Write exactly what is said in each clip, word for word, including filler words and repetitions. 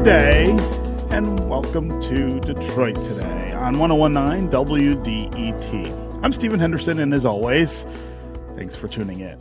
Good day, and welcome to Detroit Today on one oh one point nine W D E T. I'm Stephen Henderson, and as always, thanks for tuning in.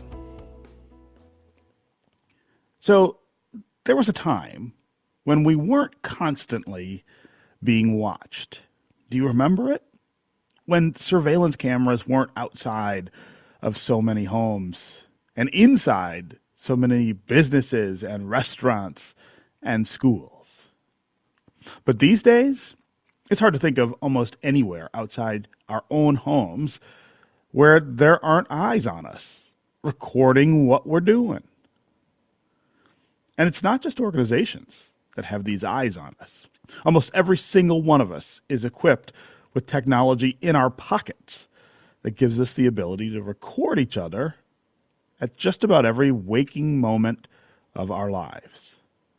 So, there was a time when we weren't constantly being watched. Do you remember it? When surveillance cameras weren't outside of so many homes and inside so many businesses and restaurants and schools. But these days, it's hard to think of almost anywhere outside our own homes where there aren't eyes on us, recording what we're doing. And it's not just organizations that have these eyes on us. Almost every single one of us is equipped with technology in our pockets that gives us the ability to record each other at just about every waking moment of our lives.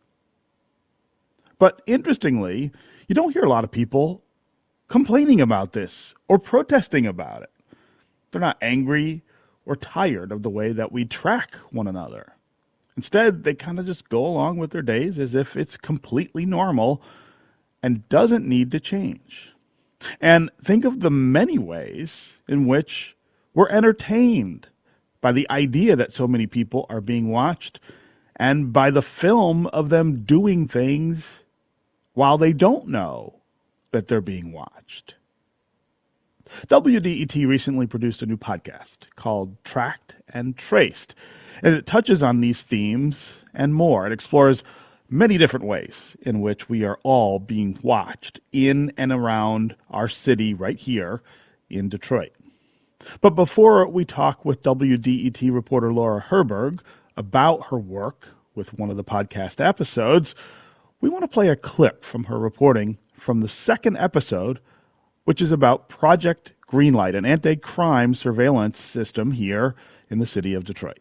But interestingly, you don't hear a lot of people complaining about this or protesting about it. They're not angry or tired of the way that we track one another. Instead, they kind of just go along with their days as if it's completely normal and doesn't need to change. And think of the many ways in which we're entertained by the idea that so many people are being watched and by the film of them doing things while they don't know that they're being watched. W D E T recently produced a new podcast called Tracked and Traced, and it touches on these themes and more. It explores many different ways in which we are all being watched in and around our city right here in Detroit. But before we talk with W D E T reporter Laura Herberg about her work with one of the podcast episodes, we want to play a clip from her reporting from the second episode, which is about Project Greenlight, an anti-crime surveillance system here in the city of Detroit.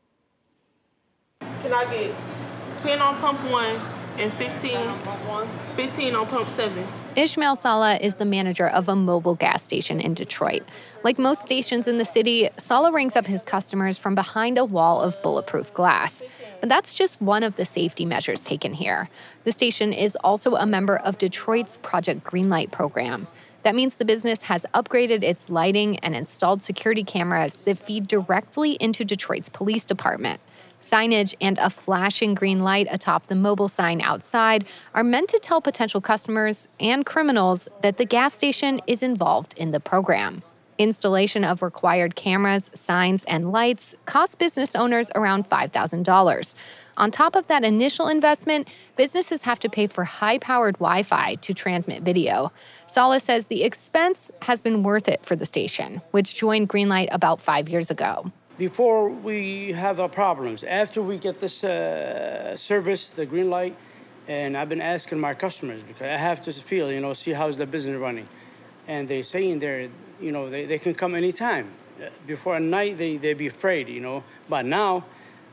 Can I get ten on pump one and fifteen, fifteen on pump seven? Ishmael Sala is the manager of a mobile gas station in Detroit. Like most stations in the city, Sala rings up his customers from behind a wall of bulletproof glass. But that's just one of the safety measures taken here. The station is also a member of Detroit's Project Greenlight program. That means the business has upgraded its lighting and installed security cameras that feed directly into Detroit's police department. Signage and a flashing green light atop the mobile sign outside are meant to tell potential customers and criminals that the gas station is involved in the program. Installation of required cameras, signs, and lights costs business owners around five thousand dollars. On top of that initial investment, businesses have to pay for high-powered Wi-Fi to transmit video. Sala says the expense has been worth it for the station, which joined Greenlight about five years ago. Before we have our problems, after we get this uh, service, the green light, and I've been asking my customers because I have to feel, you know, see how's the business running. And they say in there, you know, they, they can come anytime. Before at night, they, they'd be afraid, you know. But now,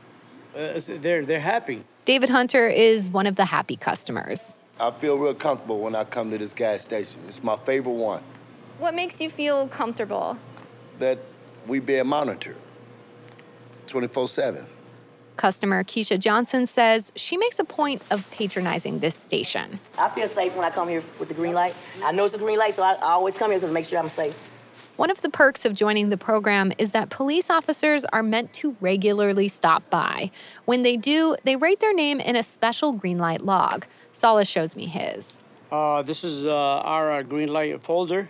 uh, they're, they're happy. David Hunter is one of the happy customers. I feel real comfortable when I come to this gas station. It's my favorite one. What makes you feel comfortable? That we being monitored. twenty-four seven. Customer Keisha Johnson says she makes a point of patronizing this station. I feel safe when I come here with the green light. I know it's a green light, so I, I always come here to make sure I'm safe. One of the perks of joining the program is that police officers are meant to regularly stop by. When they do, they write their name in a special green light log. Sala shows me his. Uh, this is uh, our uh, green light folder.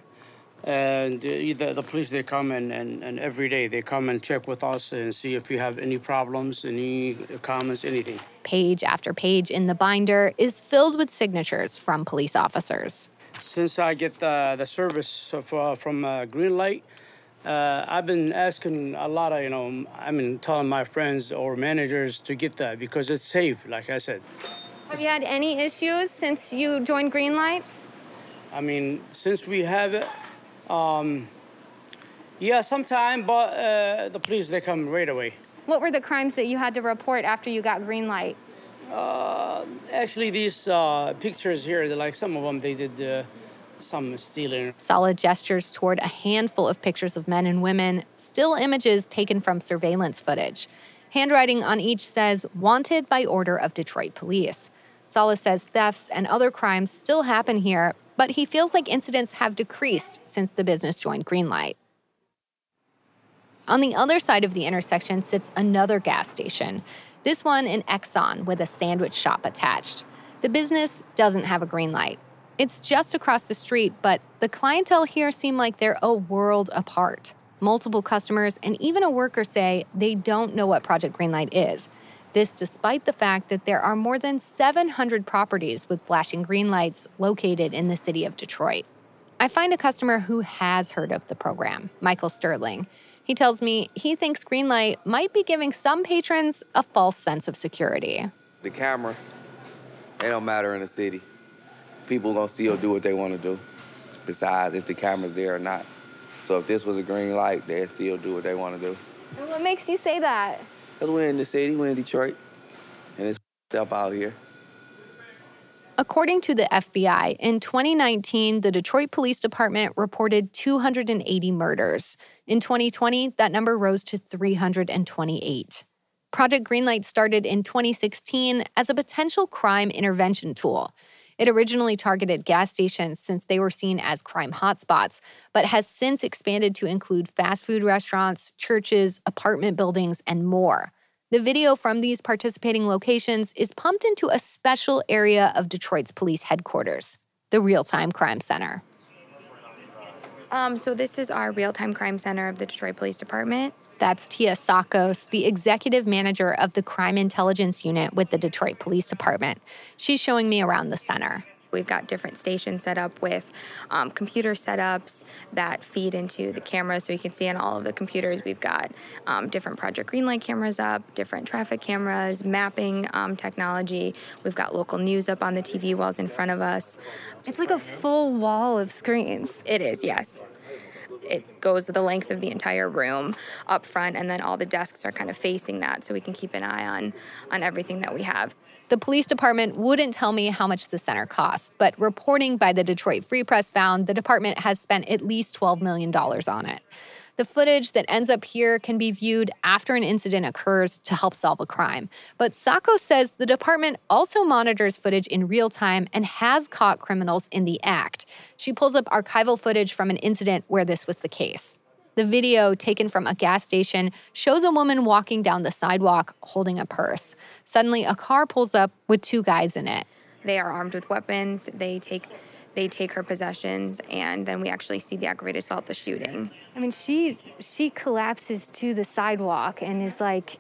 And uh, the, the police, they come and, and, and every day they come and check with us and see if we have any problems, any comments, anything. Page after page in the binder is filled with signatures from police officers. Since I get the, the service of, uh, from uh, Greenlight, uh, I've been asking a lot of, you know, I mean, telling my friends or managers to get that because it's safe, like I said. Have you had any issues since you joined Greenlight? I mean, since we have it, Um, yeah, sometime, but uh, the police, they come right away. What were the crimes that you had to report after you got green light? Uh, actually, these uh, pictures here, they're like some of them, they did uh, some stealing. Sala gestures toward a handful of pictures of men and women, still images taken from surveillance footage. Handwriting on each says, "Wanted by order of Detroit police." Sala says thefts and other crimes still happen here, but he feels like incidents have decreased since the business joined Greenlight. On the other side of the intersection sits another gas station, this one in Exxon with a sandwich shop attached. The business doesn't have a green light. It's just across the street, but the clientele here seem like they're a world apart. Multiple customers and even a worker say they don't know what Project Greenlight is. This despite the fact that there are more than seven hundred properties with flashing green lights located in the city of Detroit. I find a customer who has heard of the program, Michael Sterling. He tells me he thinks Greenlight might be giving some patrons a false sense of security. The cameras, they don't matter in the city. People gonna still do what they want to do, besides if the camera's there or not. So if this was a green light, they'd still do what they want to do. And what makes you say that? Because we're in the city, we're in Detroit, and it's up out here. According to the F B I, in twenty nineteen, the Detroit Police Department reported two hundred eighty murders. In twenty twenty, that number rose to three hundred twenty-eight. Project Greenlight started in twenty sixteen as a potential crime intervention tool. It originally targeted gas stations since they were seen as crime hotspots, but has since expanded to include fast food restaurants, churches, apartment buildings, and more. The video from these participating locations is pumped into a special area of Detroit's police headquarters, the Real-Time Crime Center. Um, so this is our Real-Time Crime Center of the Detroit Police Department. That's Tia Sakos, the executive manager of the Crime Intelligence Unit with the Detroit Police Department. She's showing me around the center. We've got different stations set up with um, computer setups that feed into the cameras. So you can see on all of the computers, we've got um, different Project Greenlight cameras up, different traffic cameras, mapping um, technology. We've got local news up on the T V walls in front of us. It's like a full wall of screens. It is, yes. It goes the length of the entire room up front, and then all the desks are kind of facing that so we can keep an eye on, on everything that we have. The police department wouldn't tell me how much the center costs, but reporting by the Detroit Free Press found the department has spent at least twelve million dollars on it. The footage that ends up here can be viewed after an incident occurs to help solve a crime. But Sacco says the department also monitors footage in real time and has caught criminals in the act. She pulls up archival footage from an incident where this was the case. The video, taken from a gas station, shows a woman walking down the sidewalk holding a purse. Suddenly, a car pulls up with two guys in it. They are armed with weapons. They take they take her possessions, and then we actually see the aggravated assault, the shooting. I mean, she she collapses to the sidewalk and is like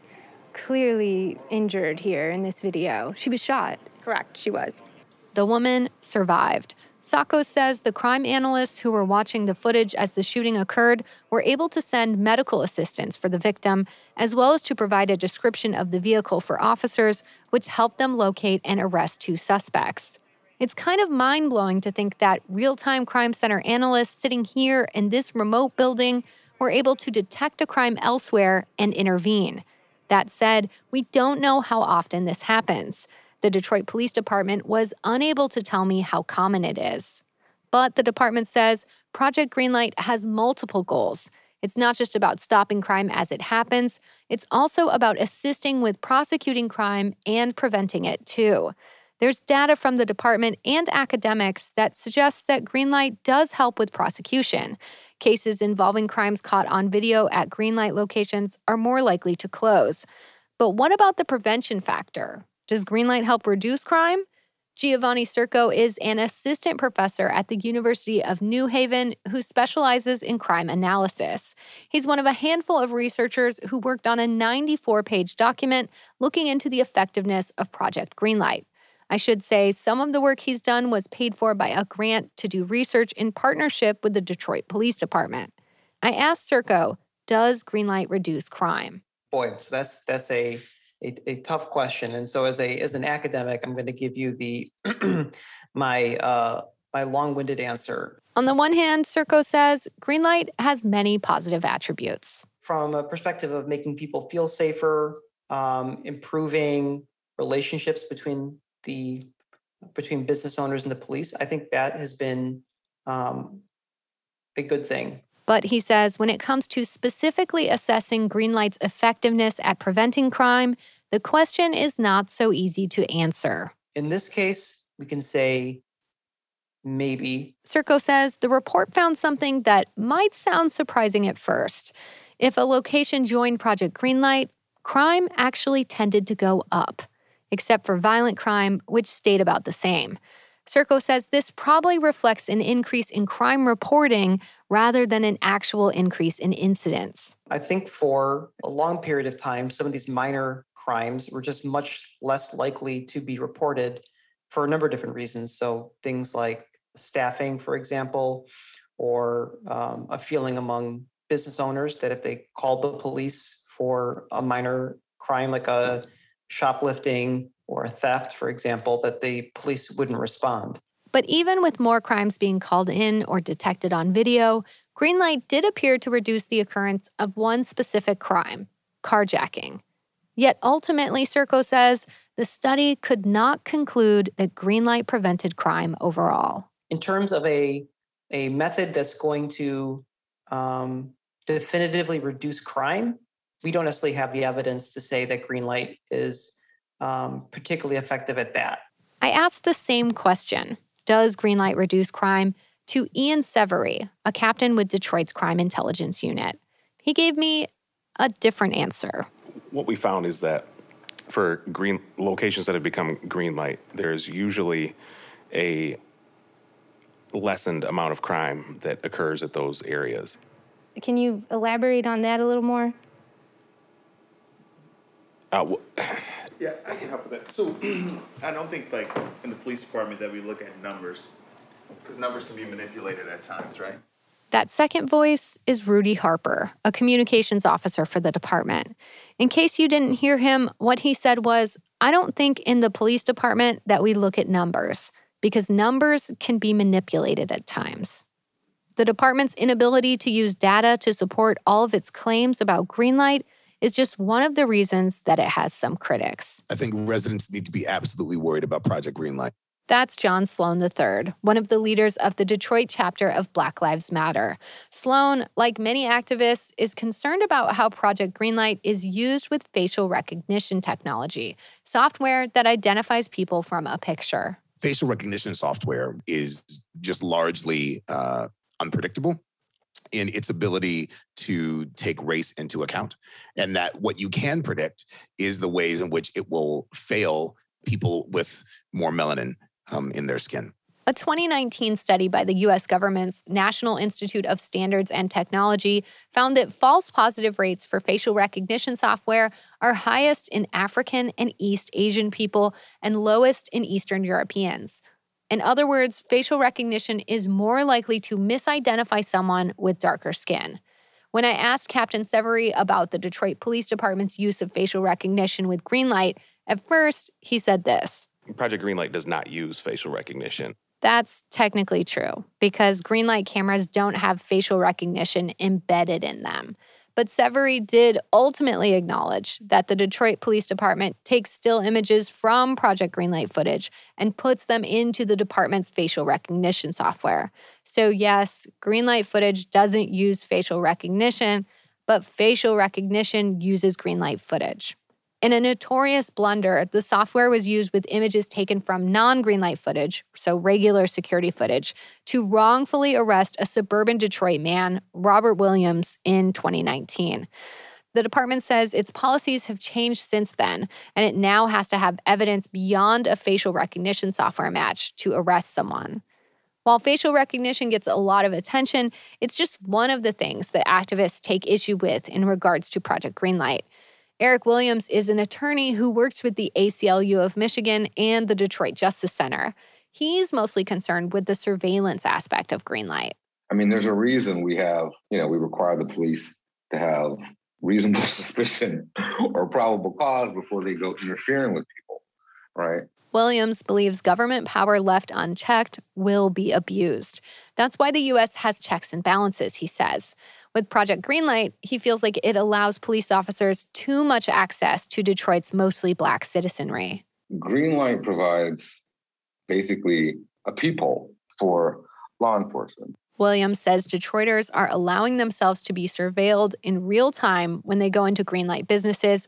clearly injured here in this video. She was shot. Correct, she was. The woman survived. Sacco says the crime analysts who were watching the footage as the shooting occurred were able to send medical assistance for the victim, as well as to provide a description of the vehicle for officers, which helped them locate and arrest two suspects. It's kind of mind-blowing to think that real-time crime center analysts sitting here in this remote building were able to detect a crime elsewhere and intervene. That said, we don't know how often this happens. The Detroit Police Department was unable to tell me how common it is. But the department says Project Greenlight has multiple goals. It's not just about stopping crime as it happens, it's also about assisting with prosecuting crime and preventing it too. There's data from the department and academics that suggests that Greenlight does help with prosecution. Cases involving crimes caught on video at Greenlight locations are more likely to close. But what about the prevention factor? Does Greenlight help reduce crime? Giovanni Circo is an assistant professor at the University of New Haven who specializes in crime analysis. He's one of a handful of researchers who worked on a ninety-four page document looking into the effectiveness of Project Greenlight. I should say some of the work he's done was paid for by a grant to do research in partnership with the Detroit Police Department. I asked Circo, does Greenlight reduce crime? Boy, so that's that's a, a a tough question. And so as a as an academic, I'm going to give you the my uh, my long-winded answer. On the one hand, Circo says Greenlight has many positive attributes. From a perspective of making people feel safer, um, improving relationships between the between business owners and the police, I think that has been um, a good thing. But he says when it comes to specifically assessing Greenlight's effectiveness at preventing crime, the question is not so easy to answer. in this case, we can say maybe. Circo says the report found something that might sound surprising at first. If a location joined Project Greenlight, crime actually tended to go up, except for violent crime, which stayed about the same. Circo says this probably reflects an increase in crime reporting rather than an actual increase in incidents. I think for a long period of time, some of these minor crimes were just much less likely to be reported for a number of different reasons. So things like staffing, for example, or um, a feeling among business owners that if they called the police for a minor crime like a shoplifting or a theft, for example, that the police wouldn't respond. But even with more crimes being called in or detected on video, Greenlight did appear to reduce the occurrence of one specific crime, carjacking. Yet ultimately, Circo says, the study could not conclude that Greenlight prevented crime overall. In terms of a, a method that's going to um, definitively reduce crime, we don't necessarily have the evidence to say that Greenlight is um, particularly effective at that. I asked the same question, does Greenlight reduce crime, to Ian Severy, a captain with Detroit's Crime Intelligence Unit. He gave me a different answer. What we found is that for green locations that have become green light, there's usually a lessened amount of crime that occurs at those areas. Can you elaborate on that a little more? Uh, w- Yeah, I can help with that. So I don't think, like, in the police department that we look at numbers, because numbers can be manipulated at times, right? That second voice is Rudy Harper, a communications officer for the department. In case you didn't hear him, what he said was, I don't think in the police department that we look at numbers, because numbers can be manipulated at times. The department's inability to use data to support all of its claims about Greenlight is just one of the reasons that it has some critics. I think residents need to be absolutely worried about Project Greenlight. That's John Sloan the third, one of the leaders of the Detroit chapter of Black Lives Matter. Sloan, like many activists, is concerned about how Project Greenlight is used with facial recognition technology, software that identifies people from a picture. Facial recognition software is just largely uh, unpredictable in its ability to take race into account. And that what you can predict is the ways in which it will fail people with more melanin um, in their skin. A twenty nineteen study by the U S government's National Institute of Standards and Technology found that false positive rates for facial recognition software are highest in African and East Asian people and lowest in Eastern Europeans. In other words, facial recognition is more likely to misidentify someone with darker skin. When I asked Captain Severy about the Detroit Police Department's use of facial recognition with Greenlight, at first he said this. Project Greenlight does not use facial recognition. That's technically true, because Greenlight cameras don't have facial recognition embedded in them. But Severy did ultimately acknowledge that the Detroit Police Department takes still images from Project Greenlight footage and puts them into the department's facial recognition software. So yes, Greenlight footage doesn't use facial recognition, but facial recognition uses Greenlight footage. In a notorious blunder, the software was used with images taken from non-Greenlight footage, so regular security footage, to wrongfully arrest a suburban Detroit man, Robert Williams, in twenty nineteen. The department says its policies have changed since then, and it now has to have evidence beyond a facial recognition software match to arrest someone. While facial recognition gets a lot of attention, it's just one of the things that activists take issue with in regards to Project Greenlight. Eric Williams is an attorney who works with the A C L U of Michigan and the Detroit Justice Center. He's mostly concerned with the surveillance aspect of Greenlight. I mean, there's a reason we have, you know, we require the police to have reasonable suspicion or probable cause before they go interfering with people, right? Williams believes government power left unchecked will be abused. That's why the U S has checks and balances, he says. With Project Greenlight, he feels like it allows police officers too much access to Detroit's mostly Black citizenry. Greenlight provides basically a peephole for law enforcement. Williams says Detroiters are allowing themselves to be surveilled in real time when they go into Greenlight businesses,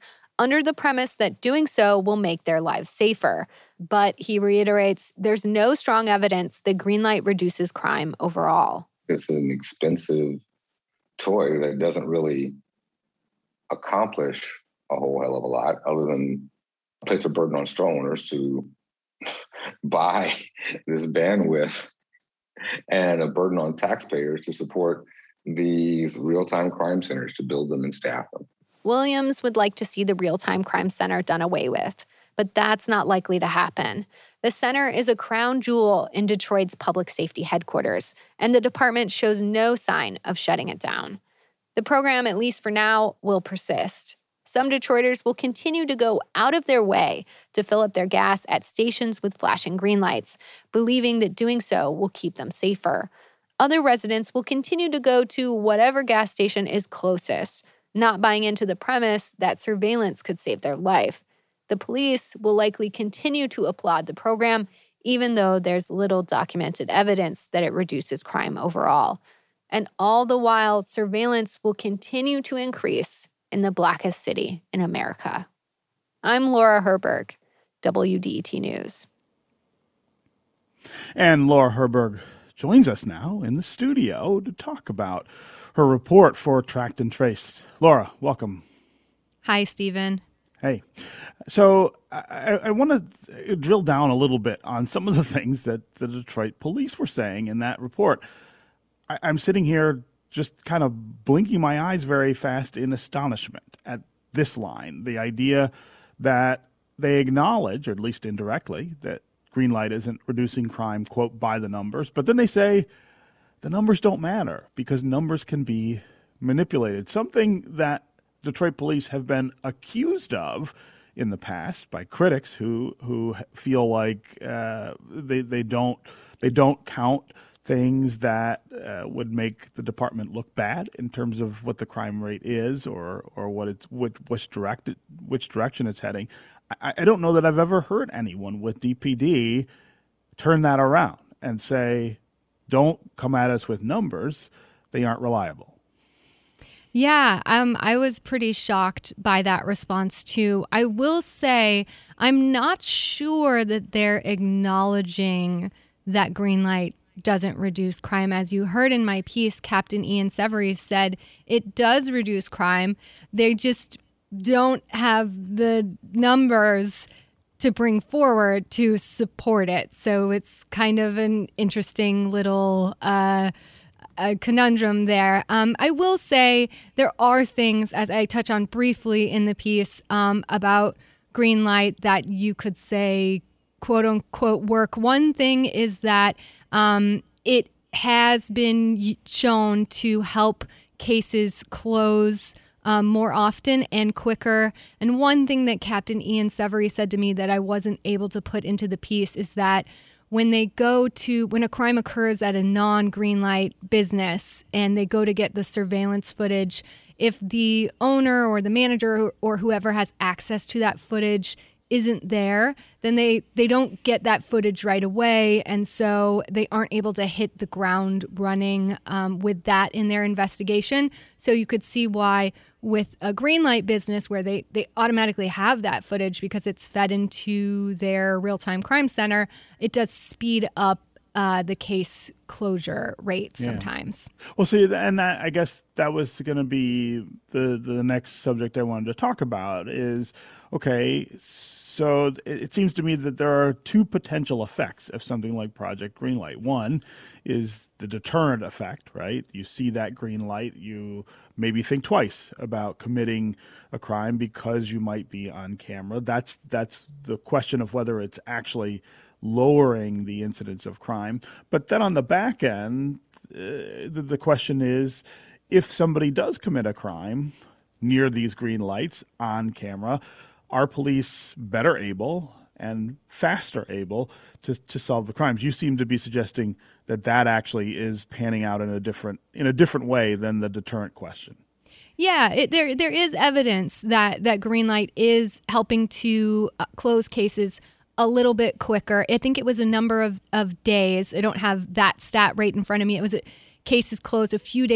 under the premise that doing so will make their lives safer. But he reiterates there's no strong evidence that green light reduces crime overall. It's an expensive toy that doesn't really accomplish a whole hell of a lot other than place a burden on store owners to buy this bandwidth and a burden on taxpayers to support these real-time crime centers, to build them and staff them. Williams would like to see the real-time crime center done away with, but that's not likely to happen. The center is a crown jewel in Detroit's public safety headquarters, and the department shows no sign of shutting it down. The program, at least for now, will persist. Some Detroiters will continue to go out of their way to fill up their gas at stations with flashing green lights, believing that doing so will keep them safer. Other residents will continue to go to whatever gas station is closest, not buying into the premise that surveillance could save their life. The police will likely continue to applaud the program, even though there's little documented evidence that it reduces crime overall. And all the while, surveillance will continue to increase in the blackest city in America. I'm Laura Herberg, W D E T News. And Laura Herberg joins us now in the studio to talk about her report for Tracked and Traced. Laura, welcome. Hi, Stephen. Hey. So I, I want to drill down a little bit on some of the things that the Detroit police were saying in that report. I, I'm sitting here just kind of blinking my eyes very fast in astonishment at this line. The idea that they acknowledge, or at least indirectly, that green light isn't reducing crime, quote, by the numbers. But then they say the numbers don't matter because numbers can be manipulated. Something that Detroit police have been accused of in the past by critics who who feel like uh, they they don't they don't count things that uh, would make the department look bad in terms of what the crime rate is or or what it's which which directed which direction it's heading. I, I don't know that I've ever heard anyone with D P D turn that around and say, "Don't come at us with numbers; they aren't reliable." Yeah, um, I was pretty shocked by that response, too. I will say I'm not sure that they're acknowledging that green light doesn't reduce crime. As you heard in my piece, Captain Ian Severy said it does reduce crime. They just don't have the numbers to bring forward to support it. So it's kind of an interesting little uh a conundrum there. Um, I will say there are things, as I touch on briefly in the piece, um, about green light that you could say, quote unquote, work. One thing is that um, it has been shown to help cases close um, more often and quicker. And one thing that Captain Ian Severy said to me that I wasn't able to put into the piece is that when they go to, when a crime occurs at a non-green light business and they go to get the surveillance footage, if the owner or the manager or whoever has access to that footage isn't there, then they, they don't get that footage right away. And so they aren't able to hit the ground running um, with that in their investigation. So you could see why with a green light business where they, they automatically have that footage because it's fed into their real-time crime center, it does speed up uh, the case closure rate sometimes. Yeah. Well, see, and that, I guess that was going to be the, the next subject I wanted to talk about is, okay, so it seems to me that there are two potential effects of something like Project Greenlight. One is the deterrent effect, right? You see that green light, you maybe think twice about committing a crime because you might be on camera. That's that's the question of whether it's actually lowering the incidence of crime. But then on the back end, uh, the, the question is, if somebody does commit a crime near these green lights on camera, are police better able and faster able to, to solve the crimes? You seem to be suggesting that that actually is panning out in a different in a different way than the deterrent question. Yeah, it, there there is evidence that that green light is helping to uh, close cases a little bit quicker. I think it was a number of, of days. I don't have that stat right in front of me. It was a, cases closed a few days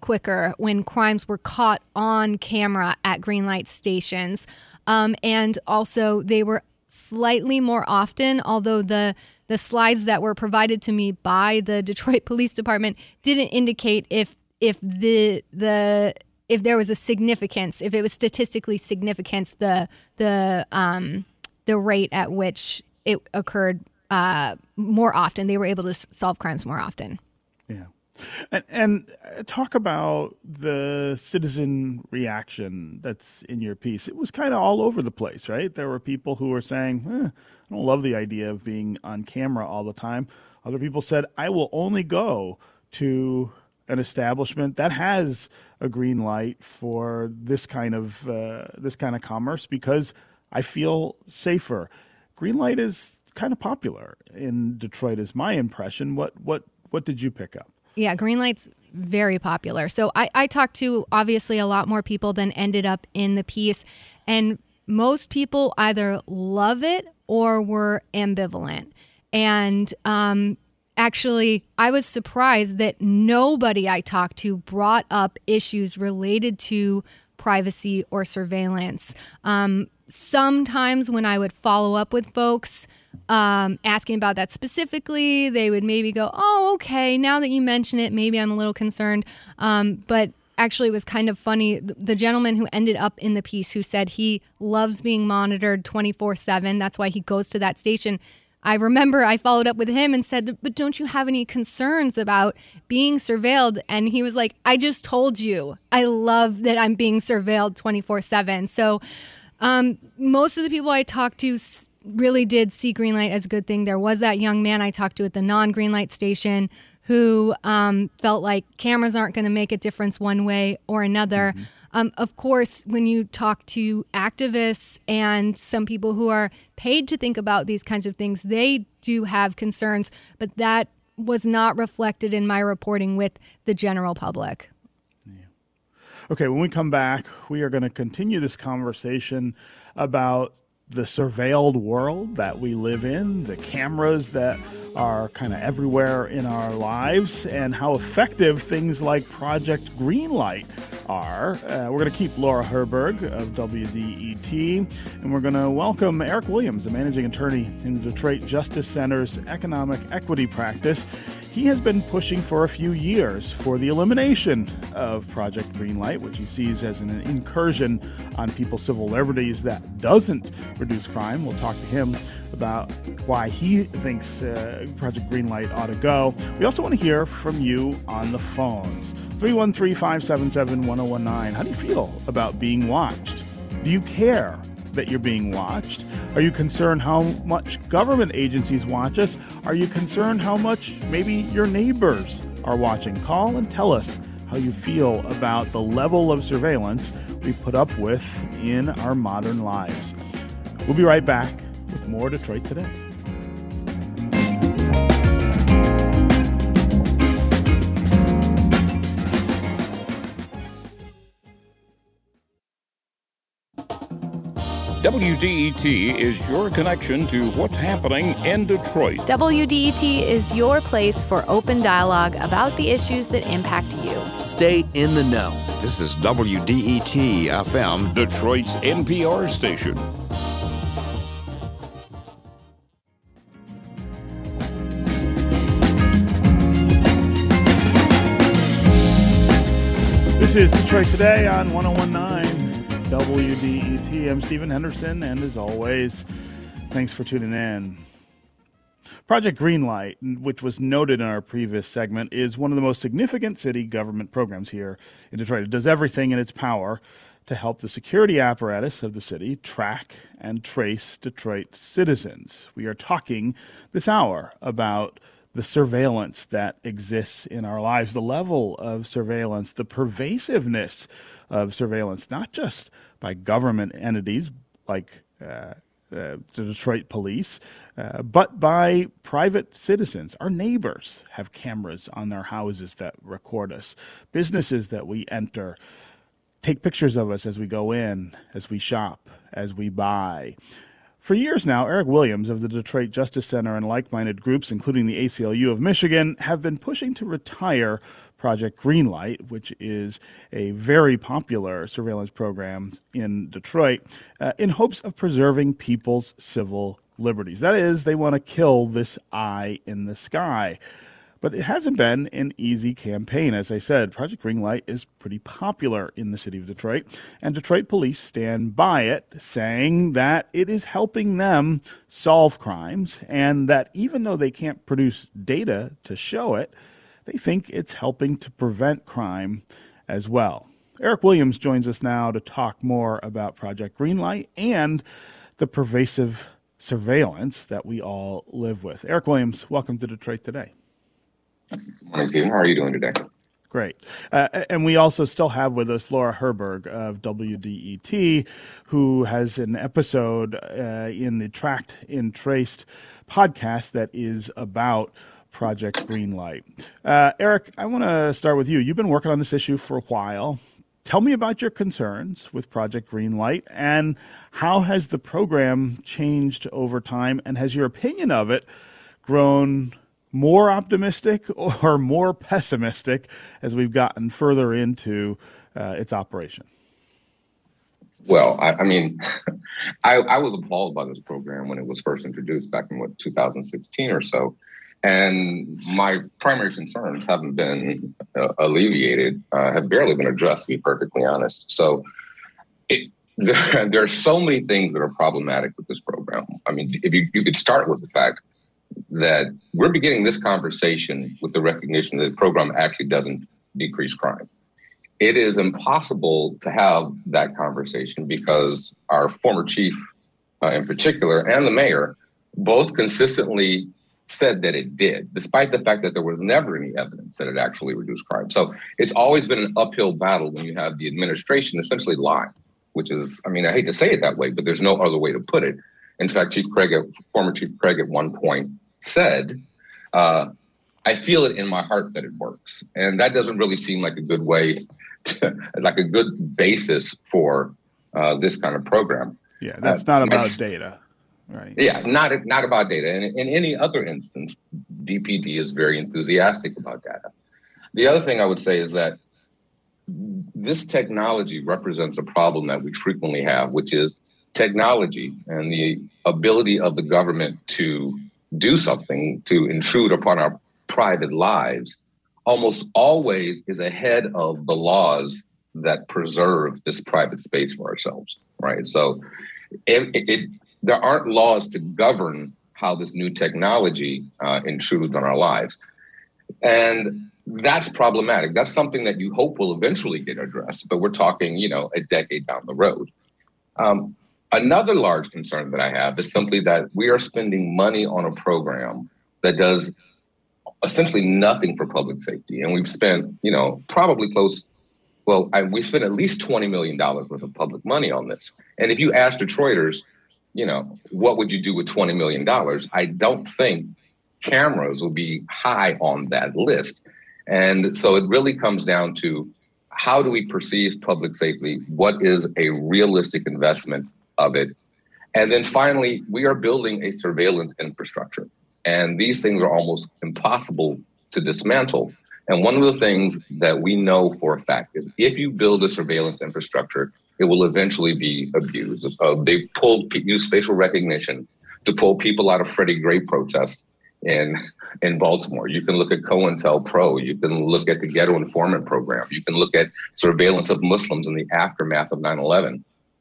quicker when crimes were caught on camera at green light stations. Um, and also they were slightly more often, although the the slides that were provided to me by the Detroit Police Department didn't indicate if if the the if there was a significance, if it was statistically significant, the the um, the rate at which it occurred uh, more often. They were able to s- solve crimes more often. Yeah. And, and talk about the citizen reaction that's in your piece. It was kind of all over the place, right? There were people who were saying, eh, I don't love the idea of being on camera all the time. Other people said, I will only go to an establishment that has a green light for this kind of uh, this kind of commerce because I feel safer. Green light is kind of popular in Detroit, is my impression. What what what did you pick up? Yeah, green light's very popular. So I, I talked to obviously a lot more people than ended up in the piece. And most people either love it or were ambivalent. And um, actually, I was surprised that nobody I talked to brought up issues related to privacy or surveillance. Um, sometimes when I would follow up with folks um, asking about that specifically, they would maybe go, oh, okay, now that you mention it, maybe I'm a little concerned. Um, but actually, it was kind of funny. The, the gentleman who ended up in the piece who said he loves being monitored twenty-four seven, that's why he goes to that station. I remember I followed up with him and said, but don't you have any concerns about being surveilled? And he was like, I just told you, I love that I'm being surveilled twenty-four seven. So um, most of the people I talked to really did see green light as a good thing. There was that young man I talked to at the non-green light station who um, felt like cameras aren't going to make a difference one way or another. Mm-hmm. Um, of course, when you talk to activists and some people who are paid to think about these kinds of things, they do have concerns, but that was not reflected in my reporting with the general public. Yeah. Okay, when we come back, we are going to continue this conversation about the surveilled world that we live in, the cameras that are kind of everywhere in our lives, and how effective things like Project Greenlight are. Uh, we're going to keep Laura Herberg of W D E T, and we're going to welcome Eric Williams, the managing attorney in the Detroit Justice Center's economic equity practice. He has been pushing for a few years for the elimination of Project Greenlight, which he sees as an incursion on people's civil liberties that doesn't reduce crime. We'll talk to him about why he thinks uh, Project Greenlight ought to go. We also want to hear from you on the phones. three one three, five seven seven, one oh one nine. How do you feel about being watched? Do you care that you're being watched? Are you concerned how much government agencies watch us? Are you concerned how much maybe your neighbors are watching? Call and tell us how you feel about the level of surveillance we put up with in our modern lives. We'll be right back with more Detroit Today. W D E T is your connection to what's happening in Detroit. W D E T is your place for open dialogue about the issues that impact you. Stay in the know. This is W D E T F M, Detroit's N P R station. This is Detroit Today on one oh one nine W D E T. I'm Stephen Henderson, and as always, thanks for tuning in. Project Greenlight, which was noted in our previous segment, is one of the most significant city government programs here in Detroit. It does everything in its power to help the security apparatus of the city track and trace Detroit citizens. We are talking this hour about the surveillance that exists in our lives, the level of surveillance, the pervasiveness of surveillance, not just by government entities like uh, uh, the Detroit Police, uh, but by private citizens. Our neighbors have cameras on their houses that record us. Businesses that we enter take pictures of us as we go in, as we shop, as we buy. For years now, Eric Williams of the Detroit Justice Center and like-minded groups, including the A C L U of Michigan, have been pushing to retire Project Greenlight, which is a very popular surveillance program in Detroit, uh, in hopes of preserving people's civil liberties. That is, they want to kill this eye in the sky. But it hasn't been an easy campaign. As I said, Project Greenlight is pretty popular in the city of Detroit, and Detroit police stand by it, saying that it is helping them solve crimes, and that even though they can't produce data to show it, they think it's helping to prevent crime as well. Eric Williams joins us now to talk more about Project Greenlight and the pervasive surveillance that we all live with. Eric Williams, welcome to Detroit Today. Good morning, Stephen. How are you doing today? Great. Uh, and we also still have with us Laura Herberg of W D E T, who has an episode uh, in the Tracked and Traced podcast that is about Project Greenlight. Uh, Eric, I want to start with you. You've been working on this issue for a while. Tell me about your concerns with Project Greenlight, and how has the program changed over time, and has your opinion of it grown more optimistic or more pessimistic as we've gotten further into uh, its operation? Well, I, I mean, I, I was appalled by this program when it was first introduced back in, what, two thousand sixteen or so. And my primary concerns haven't been uh, alleviated, uh, have barely been addressed, to be perfectly honest. So it, there, there are so many things that are problematic with this program. I mean, if you, you could start with the fact that we're beginning this conversation with the recognition that the program actually doesn't decrease crime. It is impossible to have that conversation because our former chief uh, in particular and the mayor both consistently said that it did, despite the fact that there was never any evidence that it actually reduced crime. So it's always been an uphill battle when you have the administration essentially lying, which is, I mean, I hate to say it that way, but there's no other way to put it. In fact, Chief Craig, former Chief Craig at one point said, uh, I feel it in my heart that it works. And that doesn't really seem like a good way, to, like a good basis for uh, this kind of program. Yeah, that's uh, not about my, data, right? Yeah, not, not about data. And in any other instance, D P D is very enthusiastic about data. The other thing I would say is that this technology represents a problem that we frequently have, which is technology and the ability of the government to do something to intrude upon our private lives almost always is ahead of the laws that preserve this private space for ourselves, right? So it, it, there aren't laws to govern how this new technology uh, intrudes on our lives. And that's problematic. That's something that you hope will eventually get addressed, but we're talking, you know, a decade down the road. Um, Another large concern that I have is simply that we are spending money on a program that does essentially nothing for public safety. And we've spent, you know, probably close, well, I, we spent at least twenty million dollars worth of public money on this. And if you ask Detroiters, you know, what would you do with twenty million dollars? I don't think cameras will be high on that list. And so it really comes down to, how do we perceive public safety? What is a realistic investment of it? And then finally, we are building a surveillance infrastructure. And these things are almost impossible to dismantle. And one of the things that we know for a fact is if you build a surveillance infrastructure, it will eventually be abused. Uh, they pulled, use facial recognition to pull people out of Freddie Gray protests in, in Baltimore. You can look at COINTELPRO. You can look at the Ghetto Informant Program. You can look at surveillance of Muslims in the aftermath of nine eleven.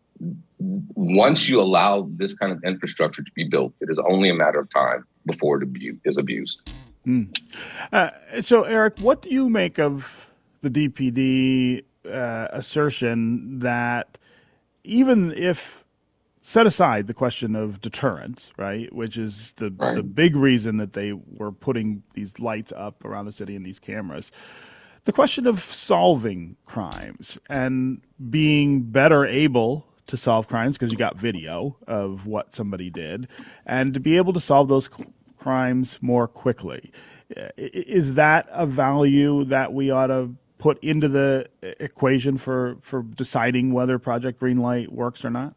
Once you allow this kind of infrastructure to be built, it is only a matter of time before it abu- is abused. Mm. Uh, so, Eric, what do you make of the D P D uh, assertion that even if, set aside the question of deterrence, right, which is the, right. the big reason that they were putting these lights up around the city and these cameras, the question of solving crimes and being better able to solve crimes because you got video of what somebody did, and to be able to solve those crimes more quickly. Is that a value that we ought to put into the equation for, for deciding whether Project Greenlight works or not?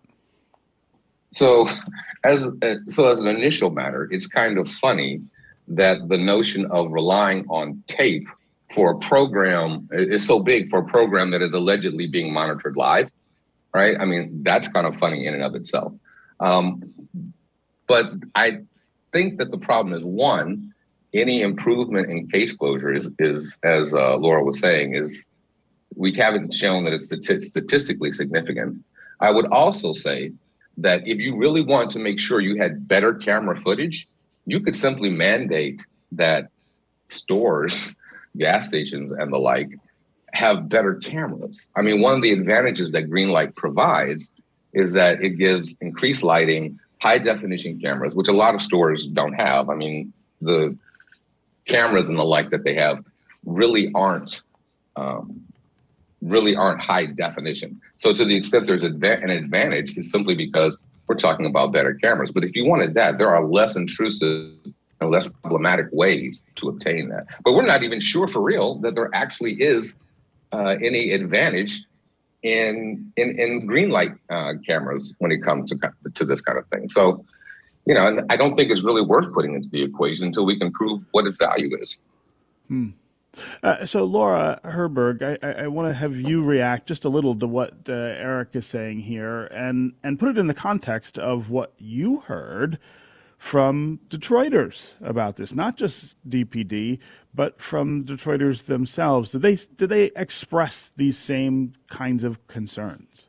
So as, so as an initial matter, it's kind of funny that the notion of relying on tape for a program is so big for a program that is allegedly being monitored live, right? I mean, that's kind of funny in and of itself. Um, but I think that the problem is, one, any improvement in case closure is, is as uh, Laura was saying, is we haven't shown that it's statistically significant. I would also say that if you really want to make sure you had better camera footage, you could simply mandate that stores, gas stations and the like have better cameras. I mean, one of the advantages that Greenlight provides is that it gives increased lighting, high definition cameras, which a lot of stores don't have. I mean, the cameras and the like that they have really aren't um, really aren't high definition. So to the extent there's adva- an advantage is simply because we're talking about better cameras. But if you wanted that, there are less intrusive and less problematic ways to obtain that. But we're not even sure for real that there actually is uh, any advantage in in, in green light uh, cameras when it comes to, to this kind of thing. So, you know, and I don't think it's really worth putting into the equation until we can prove what its value is. Hmm. Uh, so, Laura Herberg, I, I, I want to have you react just a little to what uh, Eric is saying here and, and put it in the context of what you heard from Detroiters about this, not just D P D, but from Detroiters themselves. Did they, did they express these same kinds of concerns?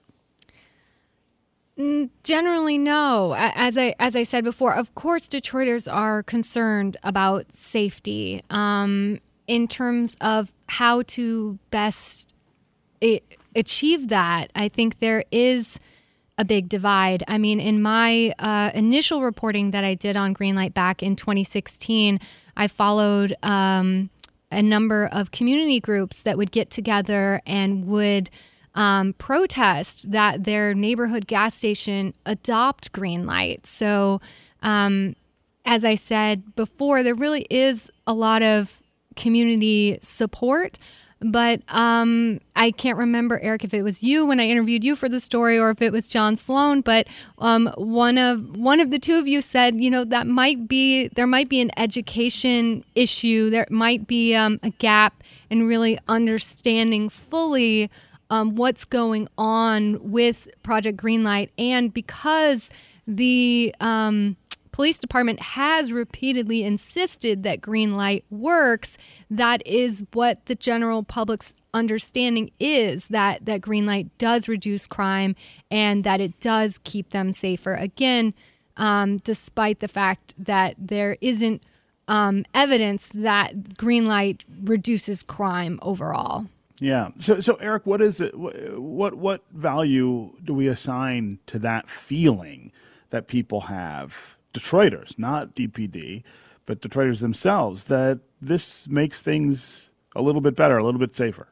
Generally, no. As I as I said before, of course, Detroiters are concerned about safety. Um, in terms of how to best I- achieve that, I think there is a big divide. I mean, in my uh, initial reporting that I did on Greenlight back in twenty sixteen, I followed um, a number of community groups that would get together and would um, protest that their neighborhood gas station adopt Greenlight. So, um, as I said before, there really is a lot of community support, but um, I can't remember, Eric, if it was you when I interviewed you for the story or if it was John Sloan, but um, one of one of the two of you said, you know, that might be, there might be an education issue, there might be um, a gap in really understanding fully um, what's going on with Project Greenlight. And because the um, police department has repeatedly insisted that Greenlight works, that is what the general public's understanding is, that, that Greenlight does reduce crime and that it does keep them safer. Again, um, despite the fact that there isn't um, evidence that Greenlight reduces crime overall. Yeah. So, so Eric, what is it? What what value do we assign to that feeling that people have, Detroiters, not D P D, but Detroiters themselves, that this makes things a little bit better, a little bit safer?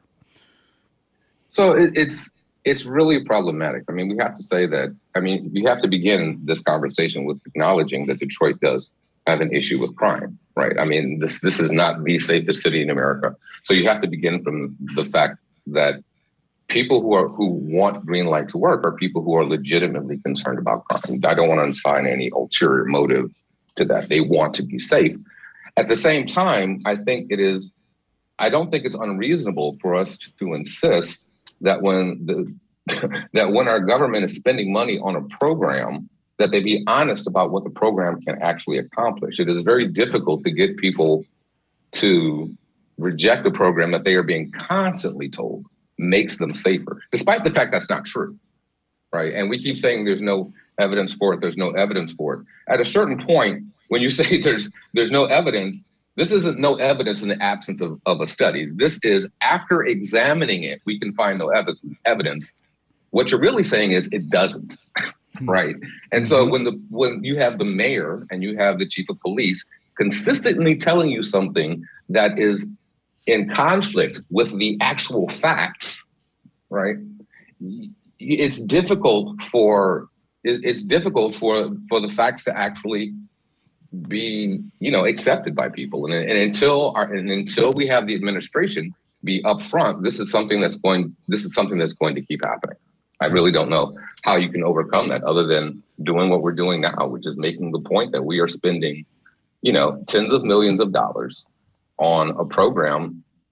So it, it's it's really problematic. I mean, we have to say that. I mean, we have to begin this conversation with acknowledging that Detroit does have an issue with crime, right? I mean, this this is not the safest city in America. So you have to begin from the fact that people who are who want Greenlight to work are people who are legitimately concerned about crime. I don't want to assign any ulterior motive to that. They want to be safe. At the same time, I think it is, I don't think it's unreasonable for us to, to insist that when the that when our government is spending money on a program, that they be honest about what the program can actually accomplish. It is very difficult to get people to reject a program that they are being constantly told makes them safer, despite the fact that's not true, right? And we keep saying there's no evidence for it, there's no evidence for it. At a certain point, when you say there's there's no evidence, this isn't no evidence in the absence of, of a study. This is after examining it, we can find no evidence. evidence. What you're really saying is it doesn't, right? And so when the when you have the mayor and you have the chief of police consistently telling you something that is in conflict with the actual facts, right? It's difficult for it's difficult for for the facts to actually be, you know, accepted by people. And, and until our, and until we have the administration be upfront, this is something that's going this is something that's going to keep happening. I really don't know how you can overcome that other than doing what we're doing now, which is making the point that we are spending, you know, tens of millions of dollars on a program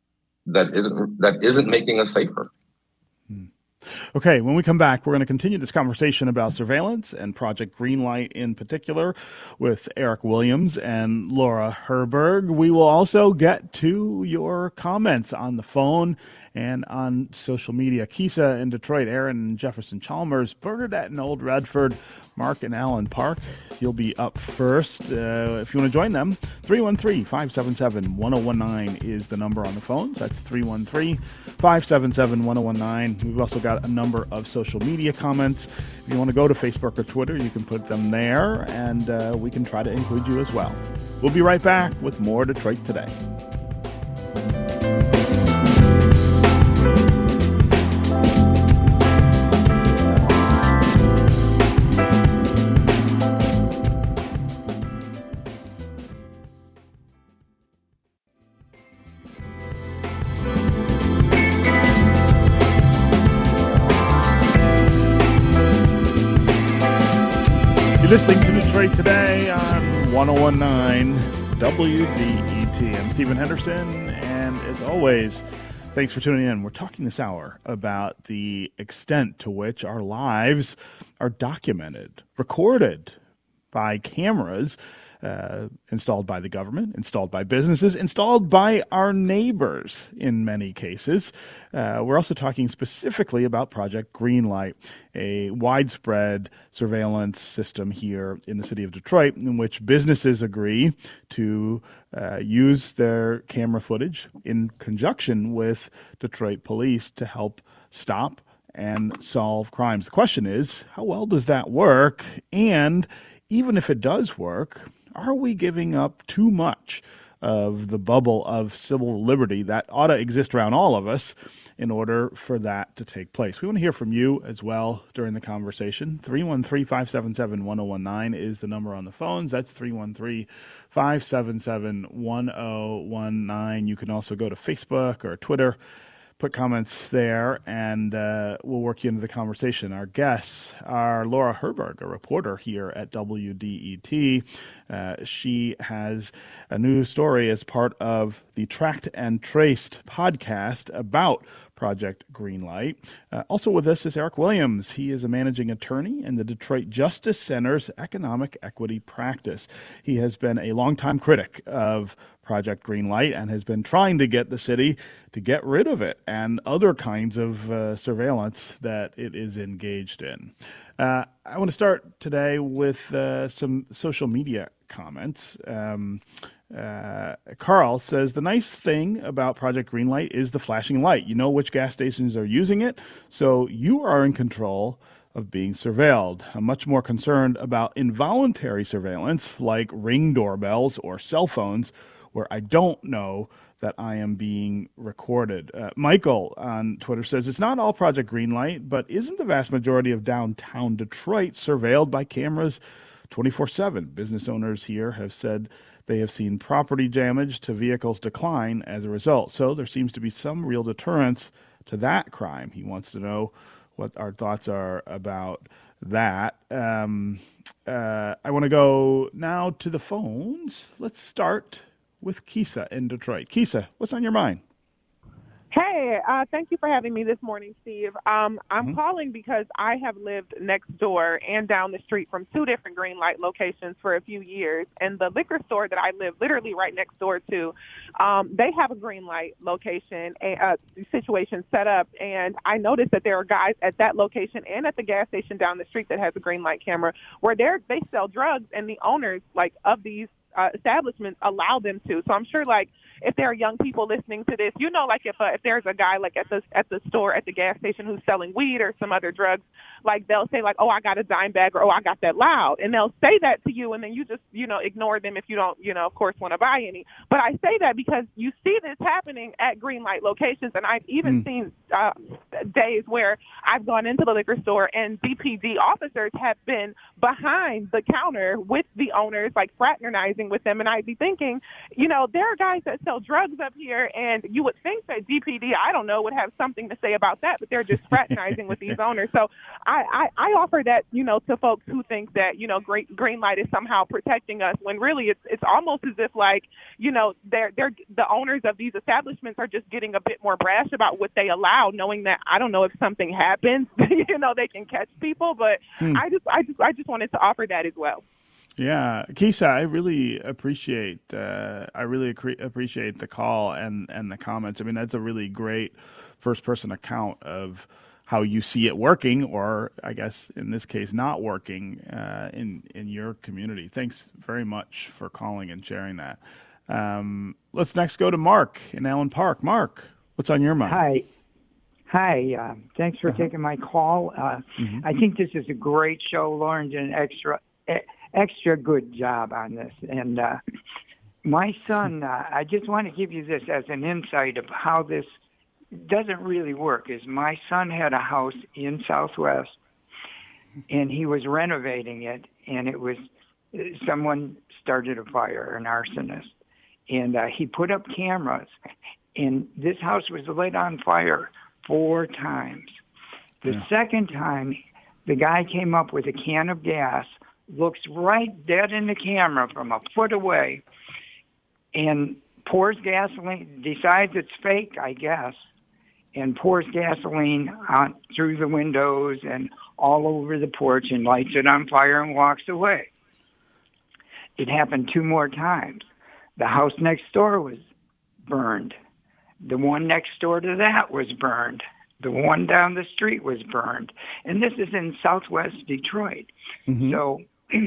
that isn't that isn't making us safer. Okay, when we come back, we're going to continue this conversation about surveillance and Project Greenlight in particular with Eric Williams and Laura Herberg. We will also get to your comments on the phone and on social media. Kisa in Detroit, Aaron in Jefferson Chalmers, Bernadette in Old Redford, Mark in Allen Park. You'll be up first. Uh, if you want to join them, three one three, five seven seven, one zero one nine is the number on the phones. That's three one three, five seven seven, one zero one nine. We've also got a number of social media comments. If you want to go to Facebook or Twitter, you can put them there, and uh, we can try to include you as well. We'll be right back with more Detroit Today. You're listening to Detroit Today on one oh one point nine W D E T. I'm Stephen Henderson, and as always, thanks for tuning in. We're talking this hour about the extent to which our lives are documented, recorded by cameras uh, installed by the government, installed by businesses, installed by our neighbors in many cases. Uh, we're also talking specifically about Project Greenlight, a widespread surveillance system here in the city of Detroit in which businesses agree to uh, use their camera footage in conjunction with Detroit police to help stop and solve crimes. The question is, how well does that work? And even if it does work, are we giving up too much of the bubble of civil liberty that ought to exist around all of us in order for that to take place? We want to hear from you as well during the conversation. three one three, five seven seven, one zero one nine is the number on the phones. That's three one three, five seven seven, one zero one nine. You can also go to Facebook or Twitter, put comments there, and uh, we'll work you into the conversation. Our guests are Laura Herberg, a reporter here at W D E T. Uh, she has a new story as part of the Tracked and Traced podcast about Project Greenlight. Uh, also with us is Eric Williams. He is a managing attorney in the Detroit Justice Center's economic equity practice. He has been a longtime critic of Project Greenlight and has been trying to get the city to get rid of it and other kinds of uh, surveillance that it is engaged in. Uh, I want to start today with uh, some social media comments. Um, uh, Carl says, the nice thing about Project Greenlight is the flashing light. You know which gas stations are using it, so you are in control of being surveilled. I'm much more concerned about involuntary surveillance like Ring doorbells or cell phones where I don't know that I am being recorded. Uh, Michael on Twitter says, it's not all Project Greenlight, but isn't the vast majority of downtown Detroit surveilled by cameras twenty-four seven? Business owners here have said they have seen property damage to vehicles decline as a result. So there seems to be some real deterrence to that crime. He wants to know what our thoughts are about that. Um, uh, I want to go now to the phones. Let's start with Kisa in Detroit. Kisa, what's on your mind? Hey, uh, thank you for having me this morning, Steve. Um, I'm mm-hmm. calling because I have lived next door and down the street from two different Greenlight locations for a few years. And the liquor store that I live literally right next door to, um, they have a Greenlight location, a, a situation set up. And I noticed that there are guys at that location and at the gas station down the street that has a Greenlight camera where they're, they sell drugs, and the owners like of these Uh, establishments allow them to. So I'm sure, like, if there are young people listening to this, you know, like if uh, if there's a guy like at the at the store at the gas station who's selling weed or some other drugs, like they'll say like, oh, I got a dime bag, or oh, I got that loud, and they'll say that to you, and then you just you know ignore them if you don't you know of course want to buy any. But I say that because you see this happening at Greenlight locations, and I've even mm. seen uh, days where I've gone into the liquor store and D P D officers have been behind the counter with the owners, like fraternizing fraternizing with them. And I'd be thinking, you know, there are guys that sell drugs up here, and you would think that D P D, I don't know, would have something to say about that, but they're just fraternizing with these owners. So I, I, I offer that, you know, to folks who think that, you know, Great Green Light is somehow protecting us, when really it's it's almost as if, like, you know, they're they're the owners of these establishments are just getting a bit more brash about what they allow, knowing that, I don't know, if something happens, you know, they can catch people. But Hmm. I just I just I just wanted to offer that as well. Yeah, Keisha, I really appreciate uh, I really accre- appreciate the call and, and the comments. I mean, that's a really great first person account of how you see it working, or I guess in this case not working uh, in in your community. Thanks very much for calling and sharing that. Um, let's next go to Mark in Allen Park. Mark, what's on your mind? Hi. Hi. Uh, thanks for taking my call. Uh, Mhm. I think this is a great show. Lauren did an extra e- extra good job on this. And uh, my son, uh, I just want to give you this as an insight of how this doesn't really work. Is my son had a house in Southwest, and he was renovating it, and it was someone started a fire, an arsonist, and uh, he put up cameras, and this house was lit on fire four times. The Yeah. second time, the guy came up with a can of gas, looks right dead in the camera from a foot away, and pours gasoline, decides it's fake, I guess, and pours gasoline on through the windows and all over the porch and lights it on fire and walks away. It happened two more times. The house next door was burned. The one next door to that was burned. The one down the street was burned. And this is in Southwest Detroit. Mhm. So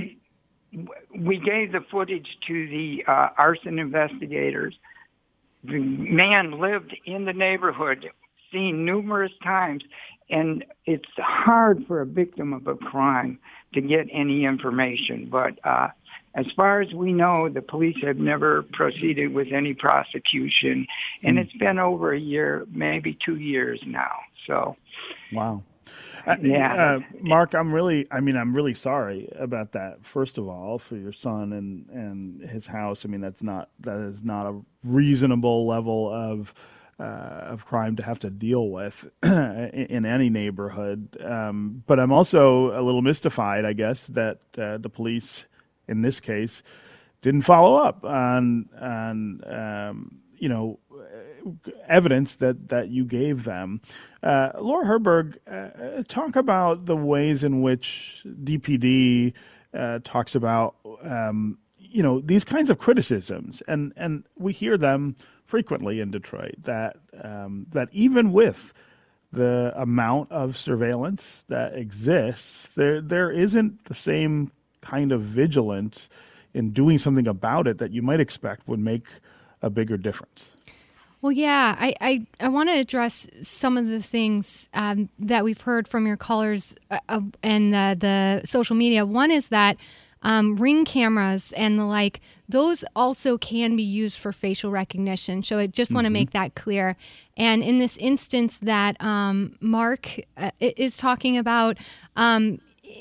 we gave the footage to the uh, arson investigators. The man lived in the neighborhood, seen numerous times, and it's hard for a victim of a crime to get any information. But uh, as far as we know, the police have never proceeded with any prosecution, and Mm. it's been over a year, maybe two years now. So, Wow. Uh, Yeah. uh, Mark, I'm really, I mean, I'm really sorry about that. First of all, for your son and, and his house. I mean, that's not, that is not a reasonable level of, uh, of crime to have to deal with in, in any neighborhood. Um, but I'm also a little mystified, I guess, that uh, the police in this case didn't follow up on, on, um, you know, evidence that, that you gave them. Uh, Laura Herberg, uh, talk about the ways in which D P D uh, talks about, um, you know, these kinds of criticisms, and, and we hear them frequently in Detroit, that um, that even with the amount of surveillance that exists, there there isn't the same kind of vigilance in doing something about it that you might expect would make a bigger difference. Well, yeah, I, I, I want to address some of the things um, that we've heard from your callers uh, uh, and uh, the social media. One is that um, Ring cameras and the like, those also can be used for facial recognition. So I just want to Mhm. make that clear. And in this instance that um, Mark uh, is talking about, um,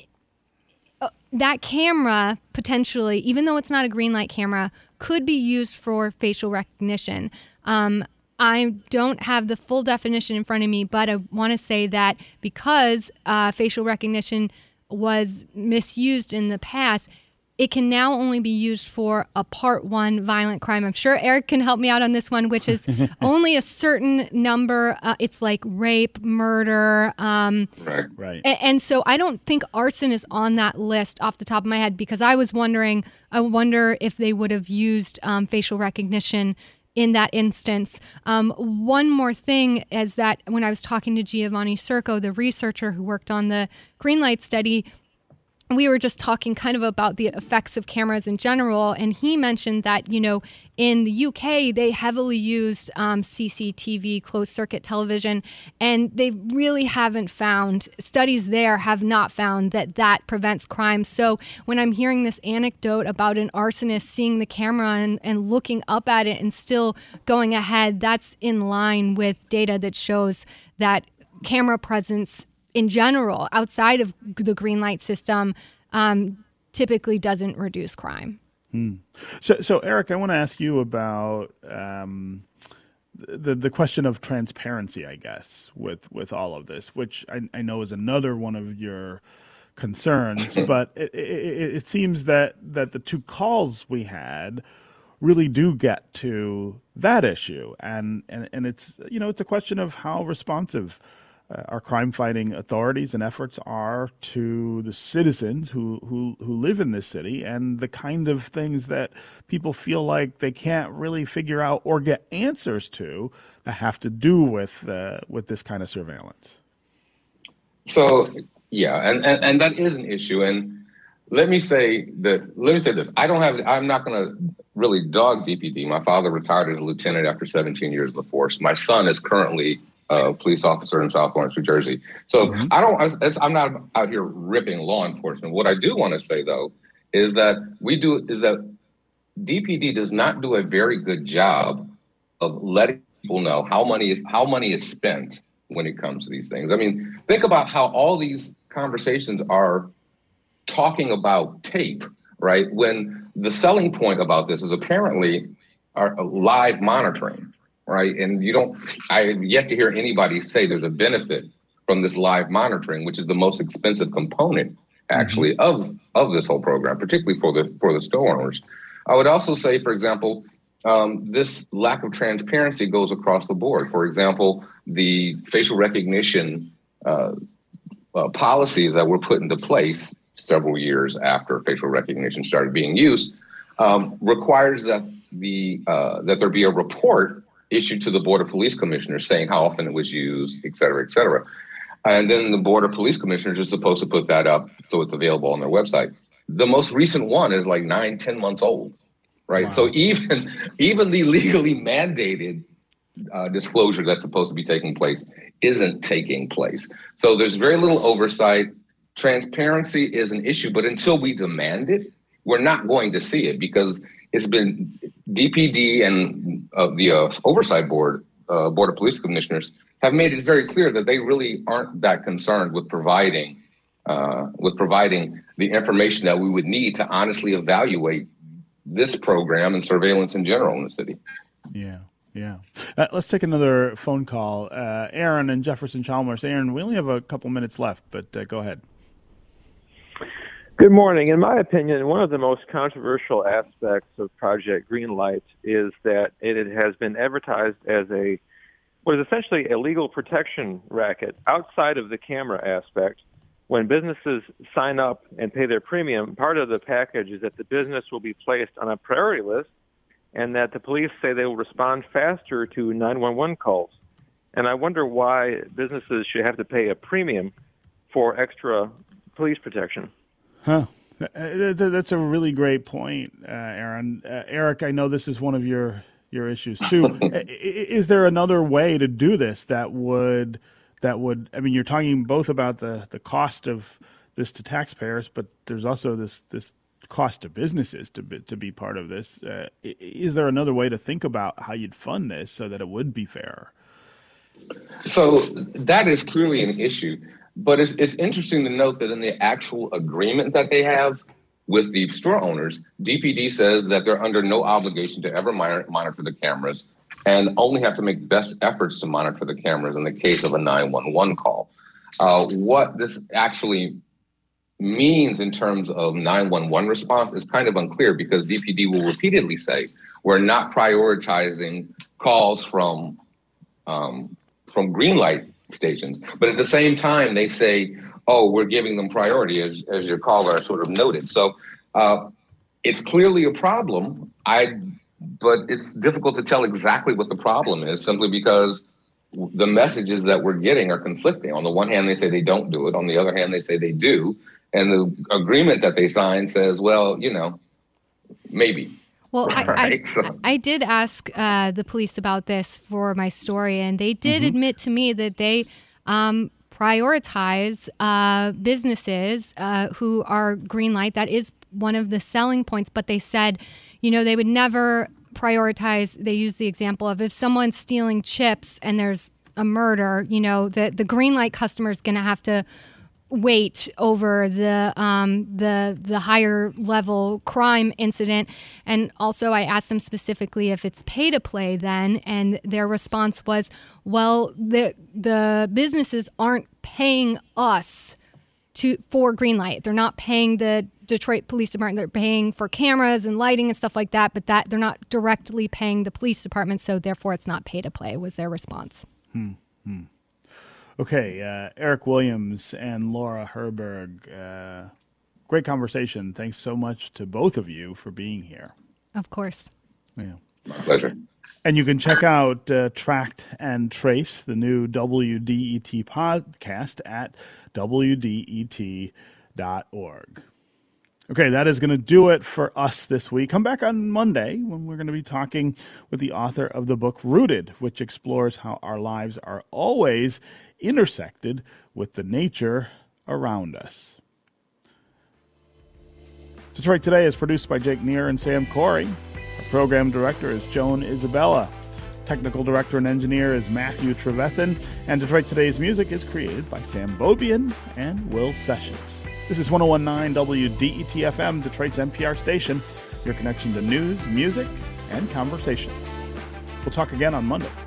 that camera potentially, even though it's not a green light camera, could be used for facial recognition. Um, I don't have the full definition in front of me, but I want to say that because uh, facial recognition was misused in the past, it can now only be used for a part one violent crime. I'm sure Eric can help me out on this one, which is only a certain number. Uh, it's like rape, murder. Um, Right. Right. a- And so I don't think arson is on that list off the top of my head, because I was wondering, I wonder if they would have used um, facial recognition in that instance. Um, one more thing is that when I was talking to Giovanni Circo, the researcher who worked on the green light study, we were just talking kind of about the effects of cameras in general, and he mentioned that, you know, in the U K, they heavily used um, C C T V, closed circuit television, and they really haven't found, studies there have not found that that prevents crime. So when I'm hearing this anecdote about an arsonist seeing the camera and, and looking up at it and still going ahead, that's in line with data that shows that camera presence in general, outside of the green light system, um, typically doesn't reduce crime. Hmm. So, so Eric, I want to ask you about um, the the question of transparency, I guess, with with all of this, which I, I know is another one of your concerns. But it, it, it seems that that the two calls we had really do get to that issue, and and and it's you know it's a question of how responsive Uh, our crime-fighting authorities and efforts are to the citizens who, who who live in this city, and the kind of things that people feel like they can't really figure out or get answers to that have to do with uh, with this kind of surveillance. So yeah, and, and and that is an issue. And let me say that let me say this: I don't have. I'm not going to really dog D P D. My father retired as a lieutenant after seventeen years of the force. My son is currently a police officer in South Lawrence, New Jersey. So mm-hmm. I don't, it's, I'm not out here ripping law enforcement. What I do want to say though, is that we do, is that D P D does not do a very good job of letting people know how money is, how money is spent when it comes to these things. I mean, think about how all these conversations are talking about tape, right? When the selling point about this is apparently our live monitoring. Right. And you don't, I have yet to hear anybody say there's a benefit from this live monitoring, which is the most expensive component actually mm-hmm. of, of this whole program, particularly for the for the store owners. I would also say, for example, um, this lack of transparency goes across the board. For example, the facial recognition uh, uh, policies that were put into place several years after facial recognition started being used um, requires that the uh, that there be a report issued to the Board of Police Commissioners saying how often it was used, et cetera, et cetera. And then the Board of Police Commissioners is supposed to put that up so it's available on their website. The most recent one is like nine, ten months old, right? Wow. So even, even the legally mandated uh, disclosure that's supposed to be taking place isn't taking place. So there's very little oversight. Transparency is an issue, but until we demand it, we're not going to see it because it's been D P D and uh, the uh, Oversight Board, uh, Board of Police Commissioners, have made it very clear that they really aren't that concerned with providing uh, with providing the information that we would need to honestly evaluate this program and surveillance in general in the city. Yeah, yeah. Uh, let's take another phone call. Uh, Aaron and Jefferson Chalmers. Aaron, we only have a couple minutes left, but uh, go ahead. Good morning. In my opinion, one of the most controversial aspects of Project Greenlight is that it has been advertised as a what is essentially a legal protection racket outside of the camera aspect. When businesses sign up and pay their premium, part of the package is that the business will be placed on a priority list and that the police say they will respond faster to nine one one calls. And I wonder why businesses should have to pay a premium for extra police protection. Huh. That's a really great point, uh, Aaron. Uh, Eric, I know this is one of your, your issues too. Is there another way to do this that would that would? I mean, you're talking both about the, the cost of this to taxpayers, but there's also this this cost to businesses to be, to be part of this. Uh, is there another way to think about how you'd fund this so that it would be fair? So that is clearly an issue. But it's, it's interesting to note that in the actual agreement that they have with the store owners, D P D says that they're under no obligation to ever monitor, monitor the cameras and only have to make best efforts to monitor the cameras in the case of a nine one one call. Uh, what this actually means in terms of nine one one response is kind of unclear because D P D will repeatedly say, we're not prioritizing calls from, um, from green light stations. But at the same time, they say, oh, we're giving them priority, as, as your caller sort of noted. So uh, it's clearly a problem, I, but it's difficult to tell exactly what the problem is simply because the messages that we're getting are conflicting. On the one hand, they say they don't do it. On the other hand, they say they do. And the agreement that they signed says, well, you know, maybe. Well, I, right, I, so. I did ask uh, the police about this for my story, and they did mm-hmm. admit to me that they um, prioritize uh, businesses uh, who are green light. That is one of the selling points, but they said, you know, they would never prioritize. They use the example of if someone's stealing chips and there's a murder, you know, the, the green light customer is going to have to weight over the um, the the higher level crime incident. And also I asked them specifically if it's pay to play then, and their response was, well, the the businesses aren't paying us to for Greenlight. They're not paying the Detroit Police Department. They're paying for cameras and lighting and stuff like that, but that they're not directly paying the police department, so therefore it's not pay to play, was their response. Hmm. Hmm. Okay, uh, Eric Williams and Laura Herberg, uh, great conversation. Thanks so much to both of you for being here. Of course. Yeah. My pleasure. And you can check out uh, Tracked and Trace, the new W D E T podcast at W D E T dot org. Okay, that is going to do it for us this week. Come back on Monday when we're going to be talking with the author of the book Rooted, which explores how our lives are always intersected with the nature around us. Detroit Today is produced by Jake Neer and Sam Corey. Our program director is Joan Isabella. Technical director and engineer is Matthew Trevethan. And Detroit Today's music is created by Sam Bobian and Will Sessions. This is one oh one point nine W D E T F M, Detroit's N P R station, your connection to news, music, and conversation. We'll talk again on Monday.